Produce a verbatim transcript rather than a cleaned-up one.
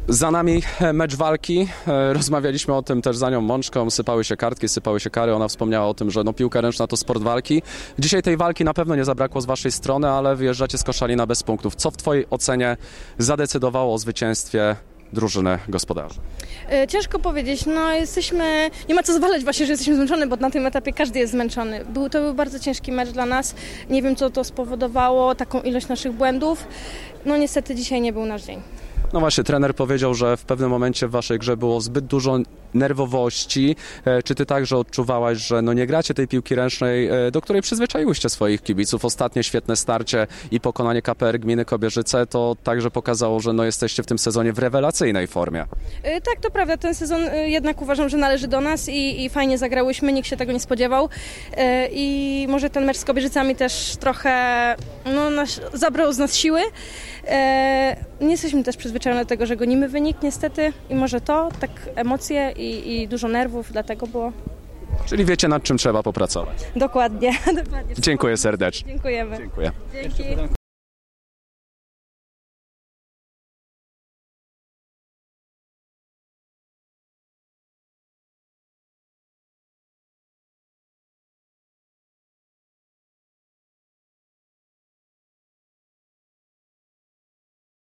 Za nami mecz walki. Rozmawialiśmy o tym też za nią mączką. Sypały się kartki, sypały się kary. Ona wspomniała o tym, że no, piłka ręczna to sport walki. Dzisiaj tej walki na pewno nie zabrakło z waszej strony, ale wyjeżdżacie z Koszalina bez punktów. Co w twojej ocenie zadecydowało o zwycięstwie drużyny gospodarzy? Ciężko powiedzieć, no jesteśmy, nie ma co zwalać właśnie, że jesteśmy zmęczeni, bo na tym etapie każdy jest zmęczony. Był, to był bardzo ciężki mecz dla nas, nie wiem co to spowodowało, taką ilość naszych błędów, no niestety dzisiaj nie był nasz dzień. No właśnie, trener powiedział, że w pewnym momencie w waszej grze było zbyt dużo nerwowości. Czy ty także odczuwałaś, że no nie gracie tej piłki ręcznej, do której przyzwyczaiłyście swoich kibiców? Ostatnie świetne starcie i pokonanie K P R gminy Kobierzyce to także pokazało, że no jesteście w tym sezonie w rewelacyjnej formie. Tak, to prawda, ten sezon jednak uważam, że należy do nas i, i fajnie zagrałyśmy, nikt się tego nie spodziewał i może ten mecz z Kobierzycami też trochę no, nasz, zabrał z nas siły. Nie jesteśmy też przyzwyczajone do tego, że gonimy wynik niestety i może to, tak emocje i, i dużo nerwów, dlatego było. Czyli wiecie, nad czym trzeba popracować. Dokładnie. Dokładnie. Dziękuję serdecznie. Dziękujemy. Dziękuję. Dzięki.